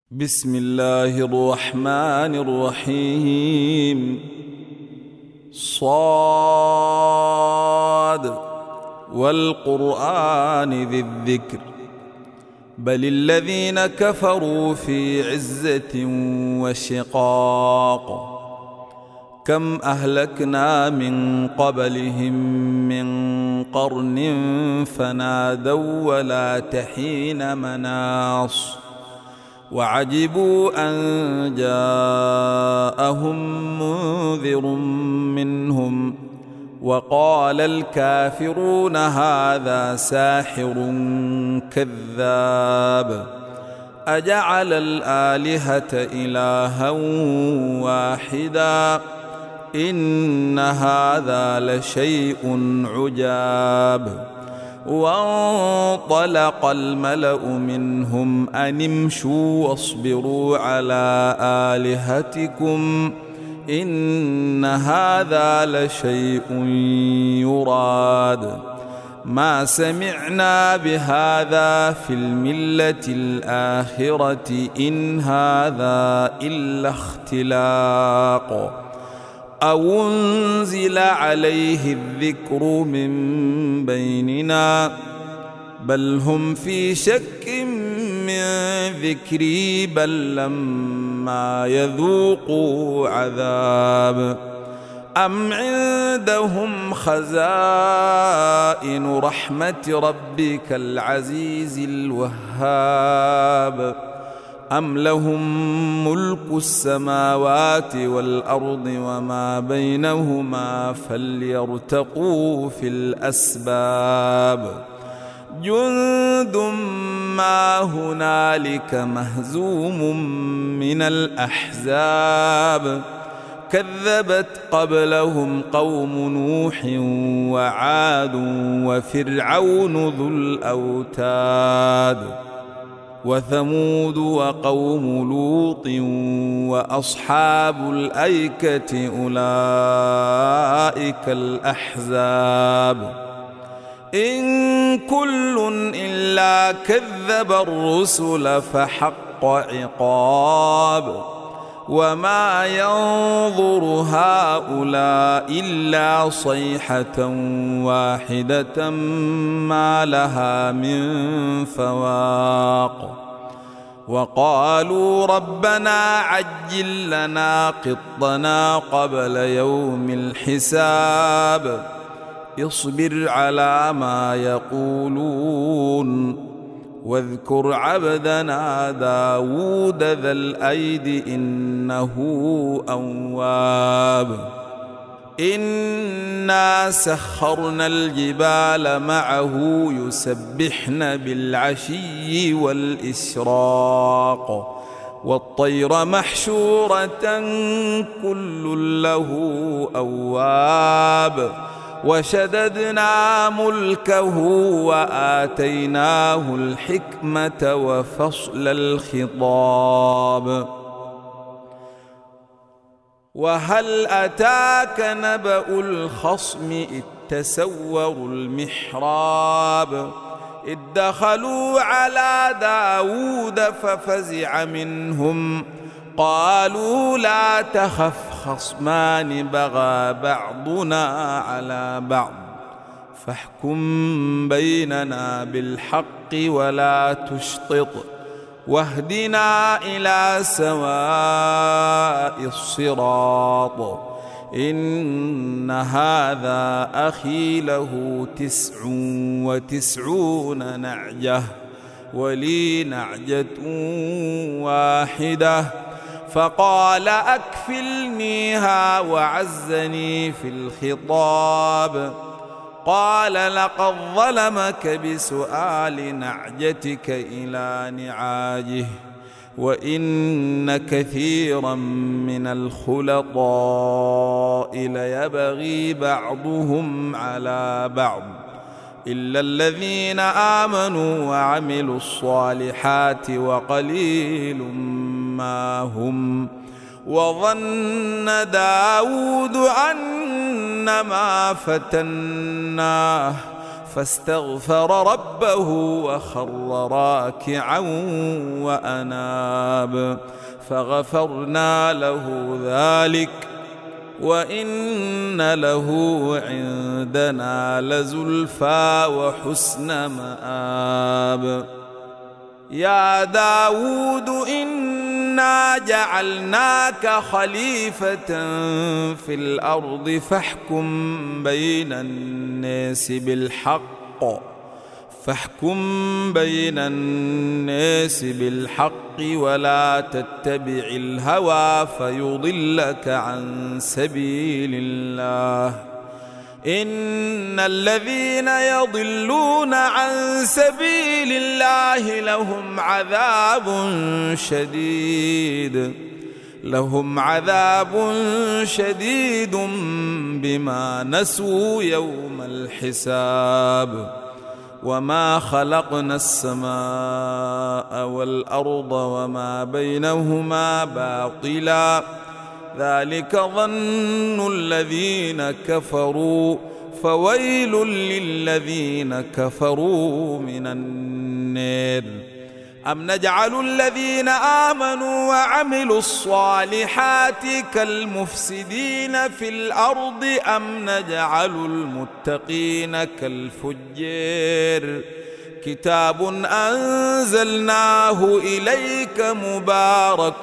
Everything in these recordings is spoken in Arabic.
بسم الله الرحمن الرحيم. صاد والقرآن ذي الذكر بل الذين كفروا في عزة وشقاق. كم أهلكنا من قبلهم من قرن فنادوا ولا تحين مناص وعجبوا أن جاءهم منذر منهم وقال الكافرون هذا ساحر كذاب أجعل الآلهة إلها واحدا إن هذا لشيء عجاب. وانطلق الملأ منهم أن امشوا واصبروا على آلهتكم إن هذا لشيء يراد ما سمعنا بهذا في الملة الآخرة إن هذا إلا اختلاق أو أنزل عليه الذكر من بيننا بل هم في شك من ذكري بل لما يذوقوا عذاب أم عندهم خزائن رحمة ربك العزيز الوهاب أم لهم ملك السماوات والأرض وما بينهما فليرتقوا في الأسباب جند ما هنالك مهزوم من الأحزاب كذبت قبلهم قوم نوح وعاد وفرعون ذو الأوتاد وثمود وقوم لوط وأصحاب الأيكة أولئك الأحزاب إن كل إلا كذب الرسل فحق عقاب وما ينظر هؤلاء إلا صيحة واحدة ما لها من فواق وقالوا ربنا عجل لنا قطنا قبل يوم الحساب اصبر على ما يقولون واذكر عبدنا داود ذا الأيد إنه أواب إنا سخرنا الجبال معه يسبحن بالعشي والإشراق والطير محشورة كل له أواب وشددنا ملكه وآتيناه الحكمة وفصل الخطاب وهل أتاك نبأ الخصم إذ تسوروا المحراب إذ دخلوا على داود ففزع منهم قالوا لا تخف خصمان بغى بعضنا على بعض فاحكم بيننا بالحق ولا تشطط واهدنا إلى سواء الصراط إن هذا أخي له 99 نعجة ولي نعجة واحدة فقال أكفلنيها وعزني في الخطاب قال لقد ظلمك بسؤال نعجتك إلى نعاجه وإن كثيرا من الخلطاء ليبغي بعضهم على بعض إلا الذين آمنوا وعملوا الصالحات وقليل ما هم وظن داود أنما فتناه فاستغفر ربه وخر راكعا وأناب فغفرنا له ذلك وإن له عندنا لزلفى وحسن مآب. يا داود إنا جعلناك خليفة في الأرض فاحكم بين الناس بالحق ولا تتبع الهوى فيضلك عن سبيل الله. إن الذين يضلون عن سبيل الله لهم عذاب شديد بما نسوا يوم الحساب. وما خلقنا السماء والأرض وما بينهما باطلا ذلك ظن الذين كفروا فويل للذين كفروا من النار. أم نجعل الذين آمنوا وعملوا الصالحات كالمفسدين في الأرض أم نجعل المتقين كالفجار. كتاب أنزلناه إليك مبارك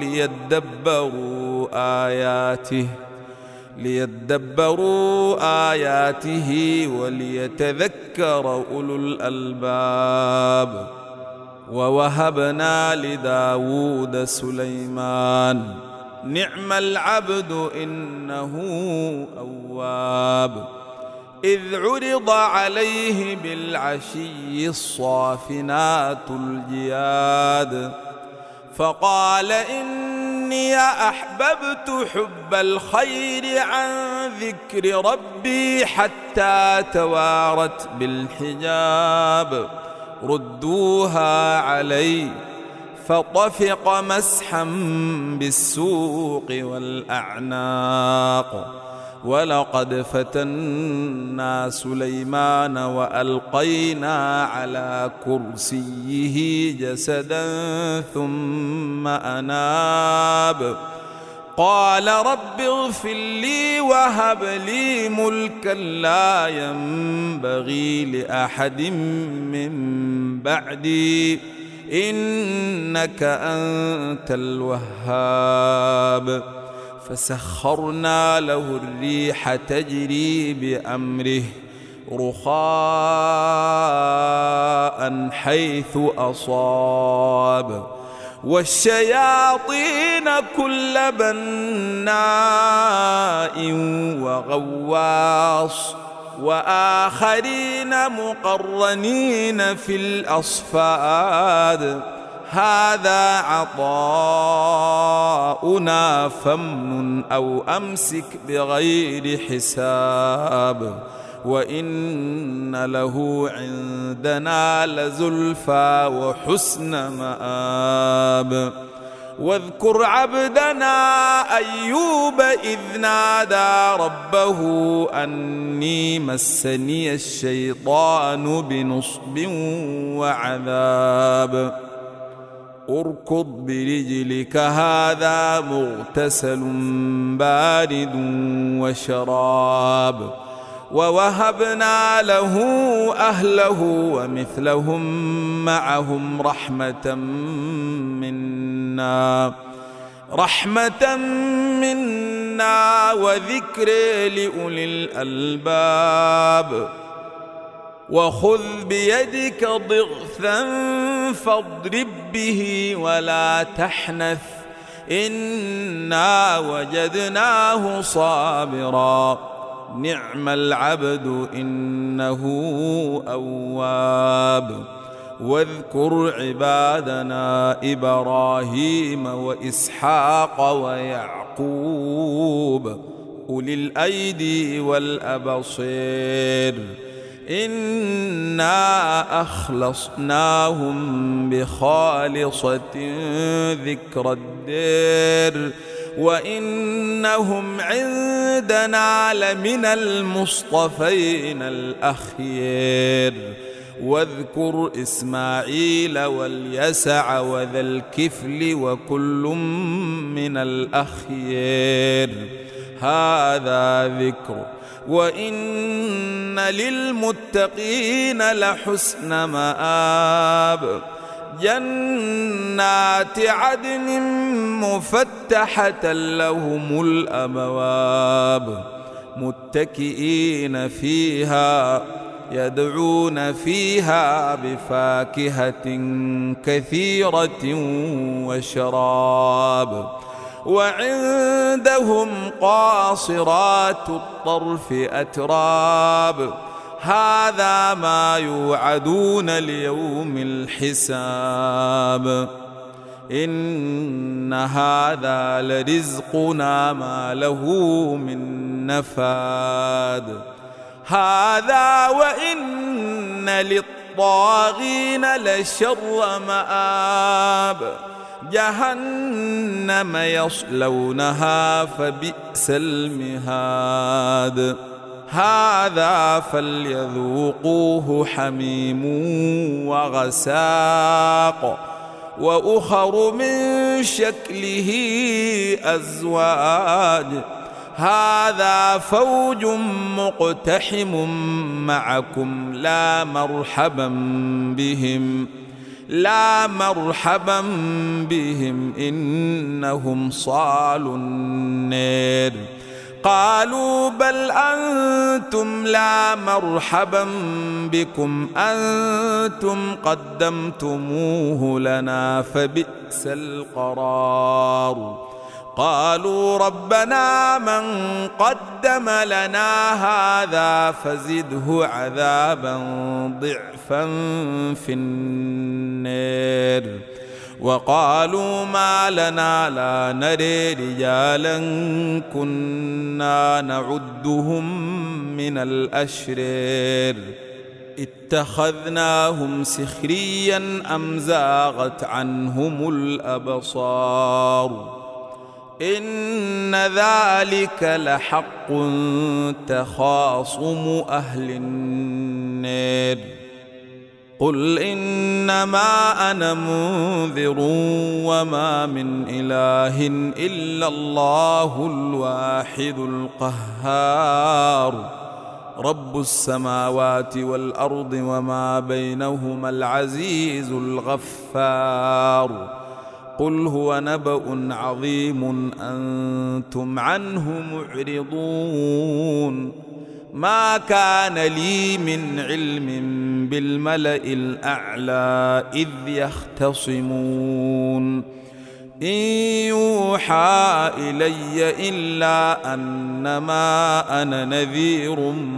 ليدبروا آياته وليتذكر أولو الألباب. ووهبنا لداود سليمان نعم العبد إنه أواب. إذ عرض عليه بالعشي الصافنات الجياد فقال إني أحببت حب الخير عن ذكر ربي حتى توارت بالحجاب ردوها علي فطفق مسحا بالسوق والأعناق. ولقد فتنا سليمان وألقينا على كرسيه جسدا ثم أناب قال رب اغفر لي وهب لي ملكا لا ينبغي لأحد من بعدي إنك أنت الوهاب. فسخرنا له الريح تجري بأمره رخاء حيث أصاب والشياطين كل بناء وغواص وآخرين مقرنين في الأصفاد هذا عطاؤنا فامنن أو أمسك بغير حساب وإن له عندنا لزلفى وحسن مآب. واذكر عبدنا أيوب إذ نادى ربه أني مسني الشيطان بنصب وعذاب. اركض برجلك هذا مغتسل بارد وشراب. ووهبنا له أهله ومثلهم معهم رحمة منا وذكر لأولي الألباب. وخذ بيدك ضغثا فاضرب به ولا تحنث إنا وجدناه صابرا نعم العبد إنه أواب. واذكر عبادنا إبراهيم وإسحاق ويعقوب أولي الأيدي والأبصير إنا أخلصناهم بخالصة ذكر الدار وإنهم عندنا لمن المصطفين الأخيار واذكر إسماعيل واليسع وذا الكفل وكل من الأخيار هذا ذكر وإن للمتقين لحسن مآب جنات عدن مفتحة لهم الأبواب متكئين فيها يدعون فيها بفاكهة كثيرة وشراب وعندهم قاصرات الطرف أتراب هذا ما يوعدون ليوم الحساب إن هذا لرزقنا ما له من نفاد هذا وإن للطاغين لشر مآب جهنم يصلونها فبئس المهاد هذا فليذوقوه حميم وغساق وأخر من شكله أزواج هذا فوج مقتحم معكم لا مرحبا بهم إنهم صالوا النار قالوا بل أنتم لا مرحبا بكم أنتم قدمتموه لنا فبئس القرار قالوا ربنا من قدم لنا هذا فزده عذابا ضعفا في النار وقالوا ما لنا لا نري رجالا كنا نعدهم من الأشرار اتخذناهم سخريا أم زاغت عنهم الأبصار إن ذلك لحق تخاصم أهل النار قل إنما أنا منذر وما من إله إلا الله الواحد القهار رب السماوات والأرض وما بينهما العزيز الغفار قل هو نبأ عظيم أنتم عنه معرضون ما كان لي من علم بالملأ الأعلى إذ يختصمون إن يوحى إلي إلا أنما أنا نذير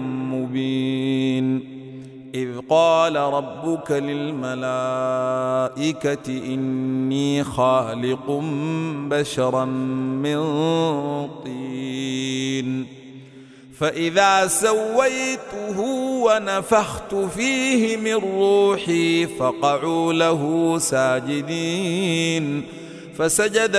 مبين إذ قال ربك للملائكة إني خالق بشرا من طين فإذا سويته ونفخت فيه من روحي فقعوا له ساجدين فسجد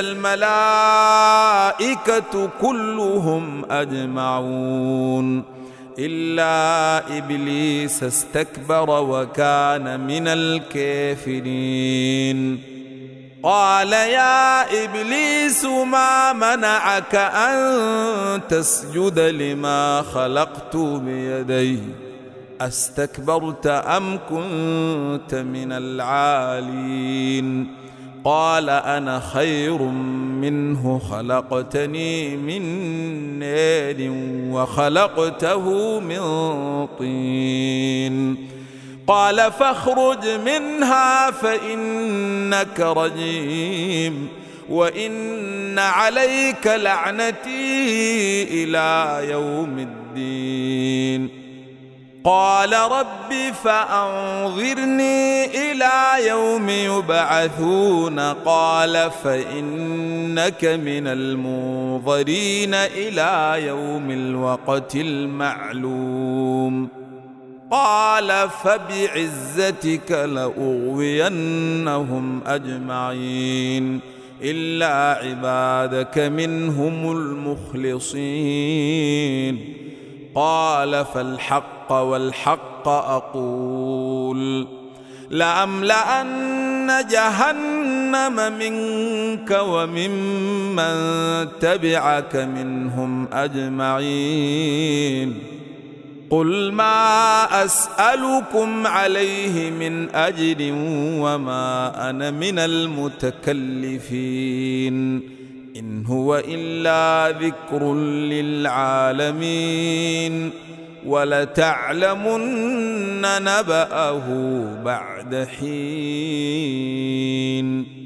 الملائكة كلهم أجمعون إلا إبليس استكبر وكان من الكافرين قال يا إبليس ما منعك أن تسجد لما خلقت بيدي أستكبرت أم كنت من العالين قال أنا خير منه خلقتني من نار وخلقته من طين قال فاخرج منها فإنك رجيم وإن عليك لعنتي إلى يوم الدين قال رب فأنظرني إلى يوم يبعثون قال فإنك من المنظرين إلى يوم الوقت المعلوم قال فبعزتك لأغوينهم أجمعين إلا عبادك منهم المخلصين. قال فالحق والحق أقول لأملأن جهنم منك وممن تبعك منهم أجمعين. قل ما أسألكم عليه من أجر وما أنا من المتكلفين، إن هو إلا ذكر للعالمين، ولتعلمن نبأه بعد حين.